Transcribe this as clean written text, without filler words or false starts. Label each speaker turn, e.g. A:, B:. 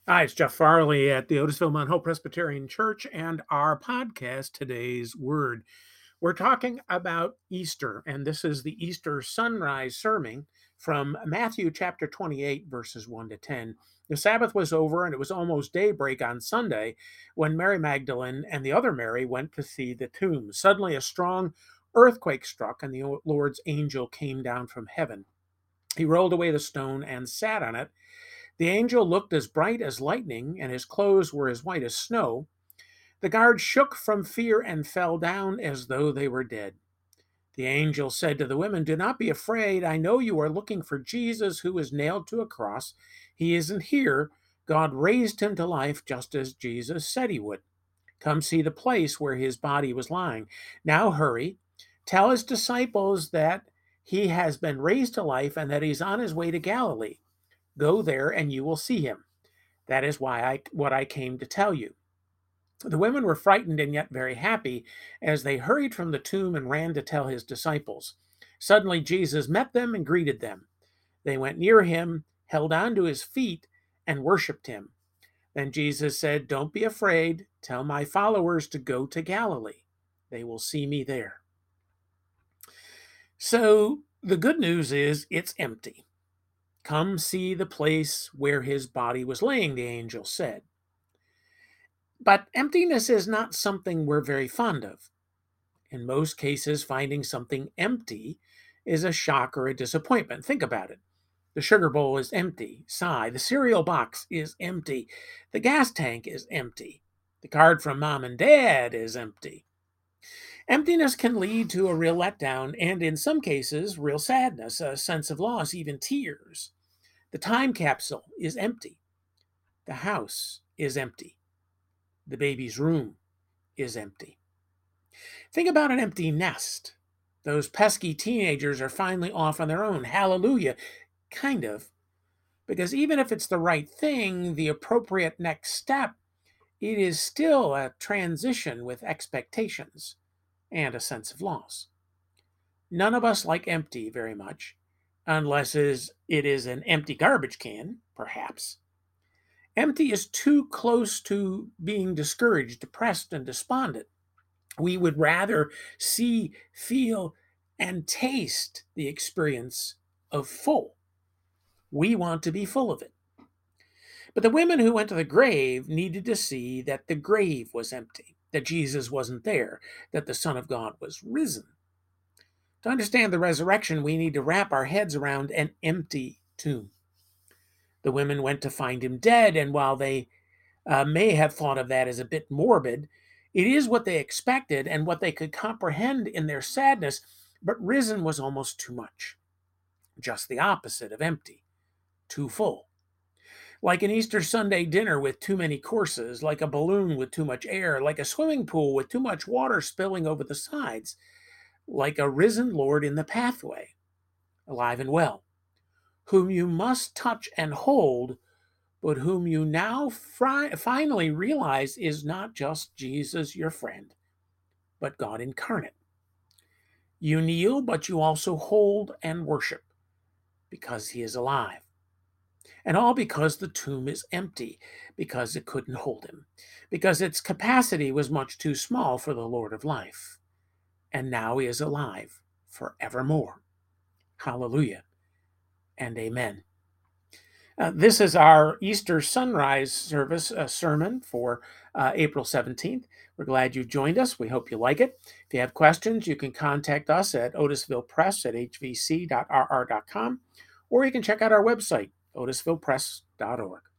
A: Hi, it's Jeff Farley at the Otisville Mount Hope Presbyterian Church and our podcast, Today's Word. We're talking about Easter, and this is the Easter sunrise sermon from Matthew chapter 28, verses 1 to 10. The Sabbath was over, and it was almost daybreak on Sunday when Mary Magdalene and the other Mary went to see the tomb. Suddenly, a strong earthquake struck, and the Lord's angel came down from heaven. He rolled away the stone and sat on it. The angel looked as bright as lightning, and his clothes were as white as snow. The guards shook from fear and fell down as though they were dead. The angel said to the women, "Do not be afraid. I know you are looking for Jesus who was nailed to a cross. He isn't here. God raised him to life just as Jesus said he would. Come see the place where his body was lying. Now hurry. Tell his disciples that he has been raised to life and that he's on his way to Galilee. Go there and you will see him. That is what I came to tell you." The women were frightened and yet very happy as they hurried from the tomb and ran to tell his disciples. Suddenly Jesus met them and greeted them. They went near him, held on to his feet, and worshiped him. Then Jesus said, "Don't be afraid. Tell my followers to go to Galilee. They will see me there." So the good news is it's empty. Come see the place where his body was laying, the angel said. But emptiness is not something we're very fond of. In most cases, finding something empty is a shock or a disappointment. Think about it. The sugar bowl is empty. Sigh. The cereal box is empty. The gas tank is empty. The card from mom and dad is empty. Emptiness can lead to a real letdown and, in some cases, real sadness, a sense of loss, even tears. The time capsule is empty. The house is empty. The baby's room is empty. Think about an empty nest. Those pesky teenagers are finally off on their own. Hallelujah. Kind of. Because even if it's the right thing, the appropriate next step, it is still a transition with expectations and a sense of loss. None of us like empty very much, unless it is an empty garbage can, perhaps. Empty is too close to being discouraged, depressed, and despondent. We would rather see, feel, and taste the experience of full. We want to be full of it. But the women who went to the grave needed to see that the grave was empty, that Jesus wasn't there, that the Son of God was risen. To understand the resurrection, we need to wrap our heads around an empty tomb. The women went to find him dead, and while they may have thought of that as a bit morbid, it is what they expected and what they could comprehend in their sadness, but risen was almost too much. Just the opposite of empty, too full. Like an Easter Sunday dinner with too many courses, like a balloon with too much air, like a swimming pool with too much water spilling over the sides, like a risen Lord in the pathway, alive and well, whom you must touch and hold, but whom you now finally realize is not just Jesus, your friend, but God incarnate. You kneel, but you also hold and worship because he is alive. And all because the tomb is empty, because it couldn't hold him, because its capacity was much too small for the Lord of life. And now he is alive forevermore. Hallelujah and amen. This is our Easter sunrise service sermon for April 17th. We're glad you joined us. We hope you like it. If you have questions, you can contact us at otisvillepress@hvc.rr.com, or you can check out our website, otisvillepress.org.